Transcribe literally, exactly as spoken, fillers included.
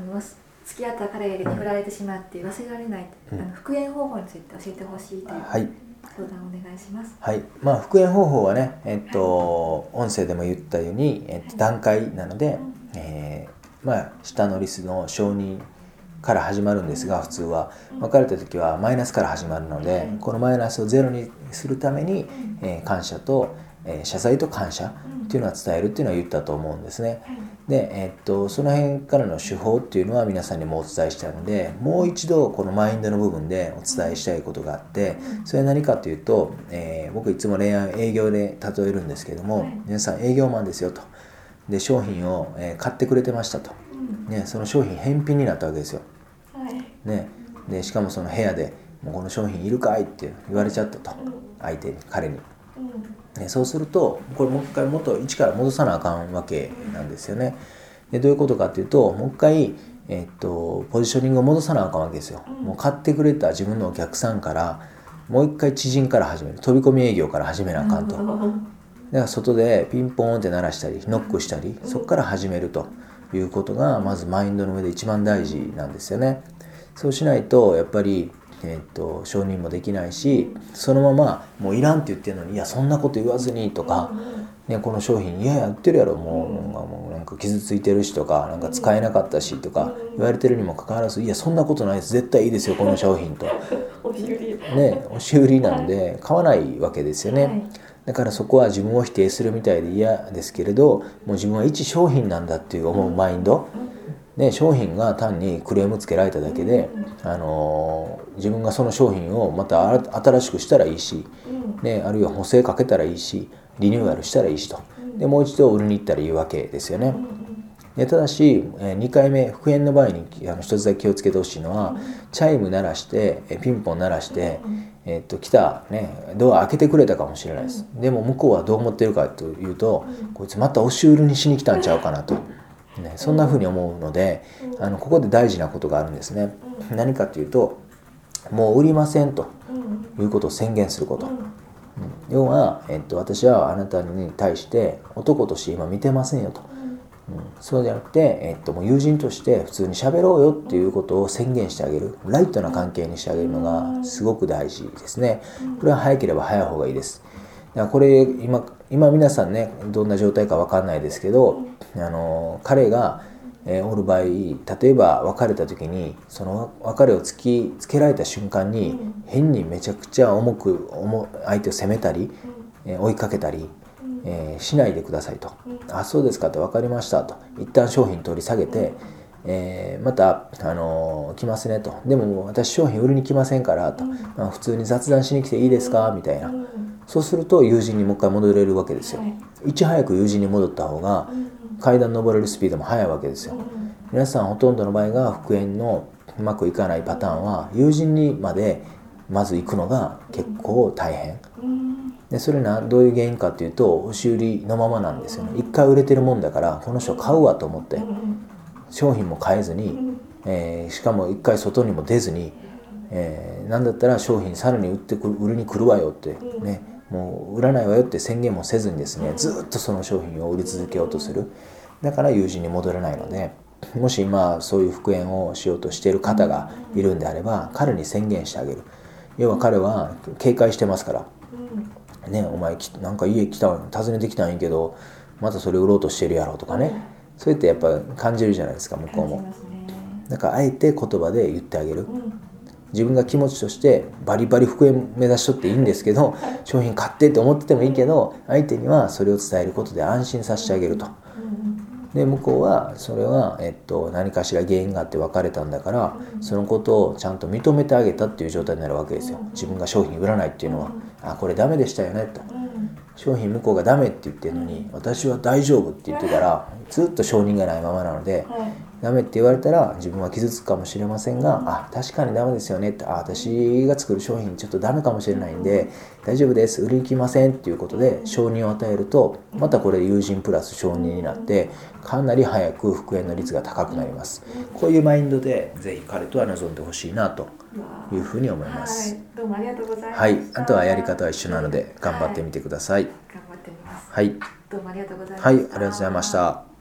の付き合った彼に振られてしまって忘れられない、うん、あの復縁方法について教えてほしいという、はい、相談をお願いします。 はい、まあ、復縁方法はね、えっと、音声でも言ったように、えっと、段階なので、はい、えー、まあ、下のリスの承認から始まるんですが、普通は別れた時はマイナスから始まるので、このマイナスをゼロにするために、えー、感謝と、えー、謝罪と感謝っていうのは伝えるっていうのは言ったと思うんですね。で、えー、っとその辺からの手法っていうのは皆さんにもお伝えしたので、もう一度このマインドの部分でお伝えしたいことがあって、それは何かというと、えー、僕いつも恋愛営業で例えるんですけども、皆さん営業マンですよと。で商品を、えー、買ってくれてましたと、ね、その商品返品になったわけですよ、ね、でしかもその部屋でもうこの商品いるかいって言われちゃったと、相手に、彼に、ね、そうするとこれもう一回元一から戻さなあかんわけなんですよね。でどういうことかっていうと、もう一回、えー、っとポジショニングを戻さなあかんわけですよ。もう買ってくれた自分のお客さんからもう一回知人から始める、飛び込み営業から始めなあかんと。だから外でピンポーンって鳴らしたりノックしたり、そこから始めるということがまずマインドの上で一番大事なんですよね。そうしないとやっぱり、えー、と承認もできないし、そのままもういらんって言ってるのに、いやそんなこと言わずにとか、ね、この商品いやいや売ってるやろ、もうなんか傷ついてるしとか、なんか使えなかったしとか言われてるにもかかわらず、いやそんなことないです、絶対いいですよこの商品と押し売り、 ね、押し売りなので買わないわけですよね、はい、だからそこは自分を否定するみたいで嫌ですけれど、もう自分は一商品なんだっていう思うマインド、ね、商品が単にクレームつけられただけで、あのー、自分がその商品をまた新しくしたらいいし、ね、あるいは補正かけたらいいし、リニューアルしたらいいしと、でもう一度売りに行ったらいいわけですよね。でただしにかいめ復縁の場合にあの一つだけ気をつけてほしいのは、チャイム鳴らしてピンポン鳴らして、えっと来た、ね、ドア開けてくれたかもしれないです。でも向こうはどう思ってるかというと、こいつまた押し売りにしに来たんちゃうかなと、ね、そんな風に思うので、あのここで大事なことがあるんですね。何かというと、もう売りませんということを宣言すること。要は、えっと、私はあなたに対して男として今見てませんよと、うん、そうじゃなくて、えっと、もう友人として普通に喋ろうよっていうことを宣言してあげる、ライトな関係にしてあげるのがすごく大事ですね。これは早ければ早い方がいいです。だからこれ 今, 今皆さんねどんな状態か分かんないですけど、あの彼が、えー、おる場合、例えば別れた時にその別れを突きつけられた瞬間に変にめちゃくちゃ重く重相手を責めたり、えー、追いかけたり、えー、しないでくださいと。あ、そうですかと、分かりましたと、一旦商品取り下げて、えー、また、あのー、来ますねと、でも私商品売りに来ませんからと、まあ、普通に雑談しに来ていいですかみたいな。そうすると友人にもう一回戻れるわけですよ。いち早く友人に戻った方が階段登れるスピードも速いわけですよ。皆さんほとんどの場合が復縁のうまくいかないパターンは、友人にまでまず行くのが結構大変で、それなどういう原因かというと、押し売りのままなんですよね。一回売れてるもんだからこの人買うわと思って商品も買えずに、えー、しかも一回外にも出ずに、えー、なんだったら商品さらに売ってくる売りに来るわよってね、もう売らないわよって宣言もせずにですね、ずっとその商品を売り続けようとする。だから友人に戻れないので、もし今そういう復縁をしようとしている方がいるんであれば、彼に宣言してあげる。要は彼は警戒してますからね、お前なんか家来た訪ねてきたんやけどまたそれ売ろうとしてるやろとかね、そうやってやっぱ感じるじゃないですか、向こうも。だからあえて言葉で言ってあげる。自分が気持ちとしてバリバリ復縁目指しとっていいんですけど、商品買ってって思っててもいいけど、相手にはそれを伝えることで安心させてあげると。で向こうはそれは、えっと、何かしら原因があって別れたんだから、そのことをちゃんと認めてあげたっていう状態になるわけですよ。自分が商品売らないっていうのは、あ、これダメでしたよねと。商品向こうがダメって言ってるのに私は大丈夫って言ってたら、ずっと承認がないままなので、ダメって言われたら自分は傷つくかもしれませんが、あ、確かにダメですよねって、あ、私が作る商品ちょっとダメかもしれないんで大丈夫です、売りに来ませんっていうことで承認を与えると、またこれ友人プラス承認になってかなり早く復縁の率が高くなります。こういうマインドでぜひ彼とは臨んでほしいなというふうに思います。 はい、どうもありがとうございました。 はい、あとはやり方は一緒なので頑張ってみてください。 はい、頑張ってみます。 はい、 どうもありがとうございました。 はい、ありがとうございました。